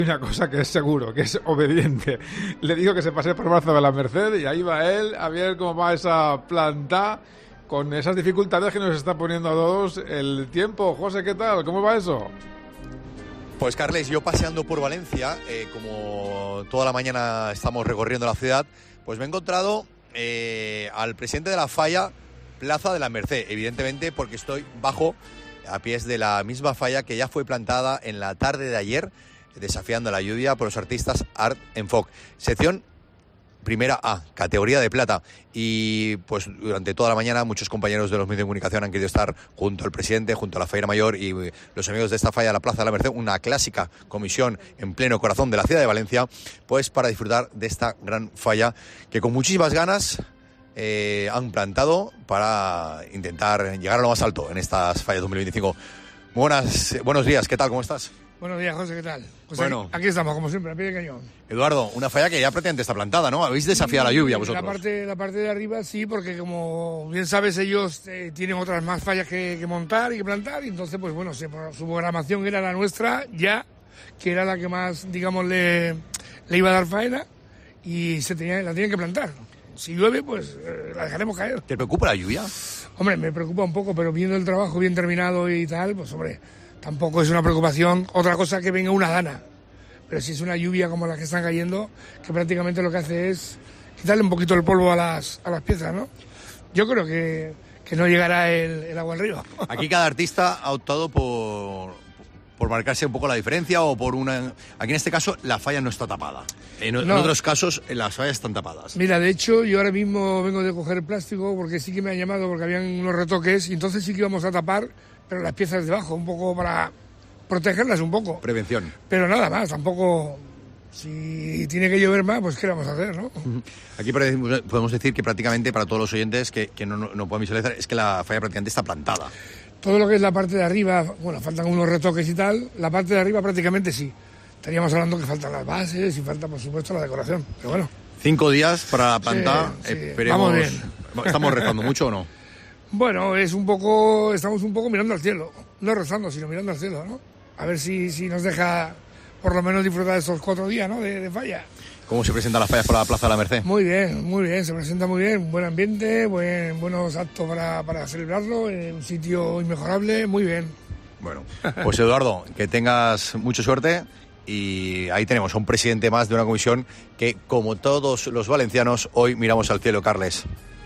Una cosa que es seguro, que es obediente. Le digo que se pase por el brazo de la Merced y ahí va él a ver cómo va esa planta con esas dificultades que nos está poniendo a todos el tiempo. José, ¿qué tal? ¿Cómo va eso? Pues Carles, yo paseando por Valencia, como toda la mañana estamos recorriendo la ciudad, pues me he encontrado al presidente de la falla Plaza de la Merced, evidentemente porque estoy a pies de la misma falla que ya fue plantada en la tarde de ayer, desafiando la lluvia por los artistas Art en Foc. Sección primera A, categoría de plata. Y pues durante toda la mañana muchos compañeros de los medios de comunicación han querido estar junto al presidente, junto a la Fallera Mayor y los amigos de esta falla, la Plaza de la Merced, una clásica comisión en pleno corazón de la ciudad de Valencia, pues para disfrutar de esta gran falla que con muchísimas ganas han plantado para intentar llegar a lo más alto en estas fallas 2025. Buenos días, ¿qué tal? ¿Cómo estás? Buenos días, José, ¿qué tal? Pues bueno, aquí estamos, como siempre, a pie de cañón. Eduardo, una falla que ya prácticamente está plantada, ¿no? Habéis desafiado la lluvia vosotros. La parte de arriba sí, porque como bien sabes, ellos tienen otras más fallas que montar y que plantar, y entonces, pues bueno, su programación era la nuestra ya, que era la que más, digamos, le iba a dar faena, y la tenían que plantar. Si llueve, pues la dejaremos caer. ¿Te preocupa la lluvia? Hombre, me preocupa un poco, pero viendo el trabajo bien terminado y tal, pues hombre, tampoco es una preocupación. Otra cosa que venga una dana, pero si es una lluvia como la que están cayendo, que prácticamente lo que hace es quitarle un poquito el polvo a las piezas, ¿no? Yo creo que no llegará el agua al río. Aquí cada artista ha optado por marcarse un poco la diferencia o por una... Aquí en este caso la falla no está tapada. En otros casos las fallas están tapadas. Mira, de hecho yo ahora mismo vengo de coger plástico porque sí que me han llamado porque habían unos retoques y entonces sí que íbamos a tapar, pero las piezas de abajo, un poco para protegerlas un poco. Prevención. Pero nada más, tampoco... Si tiene que llover más, pues ¿qué vamos a hacer, no? Aquí podemos decir que prácticamente para todos los oyentes que no pueden visualizar es que la falla prácticamente está plantada. Todo lo que es la parte de arriba, bueno, faltan unos retoques y tal, la parte de arriba prácticamente sí. Estaríamos hablando que faltan las bases y falta, por supuesto, la decoración, pero bueno. 5 días para la planta, sí, esperemos... Vamos bien. ¿Estamos rezando mucho o no? Bueno, estamos un poco mirando al cielo, no rezando, sino mirando al cielo, ¿no? A ver si nos deja por lo menos disfrutar de estos 4 días, ¿no?, de falla. ¿Cómo se presentan las fallas por la Plaza de la Merced? Muy bien, se presenta muy bien, buen ambiente, buenos actos para celebrarlo, un sitio inmejorable, muy bien. Bueno, pues Eduardo, que tengas mucha suerte y ahí tenemos a un presidente más de una comisión que, como todos los valencianos, hoy miramos al cielo, Carles.